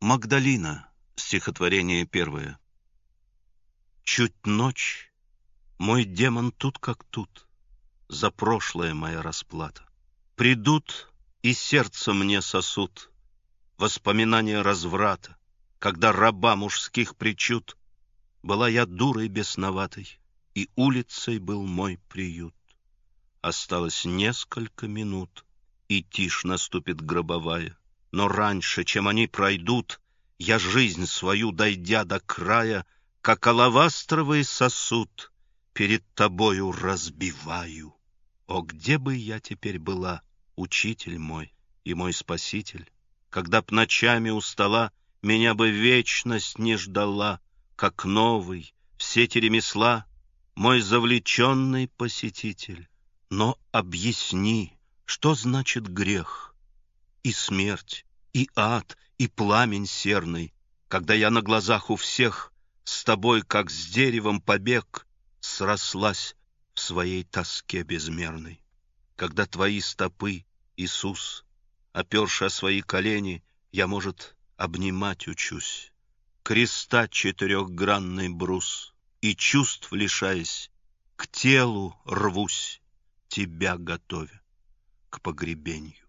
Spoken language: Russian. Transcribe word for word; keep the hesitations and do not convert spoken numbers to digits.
Магдалина. Стихотворение первое. Чуть ночь, мой демон тут как тут, за прошлое моя расплата. Придут и сердце мне сосут воспоминания разврата, когда раба мужских причуд была я дурой бесноватой, и улицей был мой приют. Осталось несколько минут, и тишь наступит гробовая, но раньше, чем они пройдут, я жизнь свою, дойдя до края, как алавастровый сосуд, перед тобою разбиваю. О, где бы я теперь была, учитель мой и мой спаситель, когда б ночами у стола меня бы вечность не ждала, как новый в сети ремесла мой завлеченный посетитель. Но объясни, что значит грех, и смерть, и ад, и пламень серный, когда я на глазах у всех с тобой, как с деревом побег, срослась в своей тоске безмерной. Когда твои стопы, Иисус, оперши о свои колени, я, может, обнимать учусь, креста четырехгранный брус, и чувств лишаясь, к телу рвусь, тебя готовя к погребению.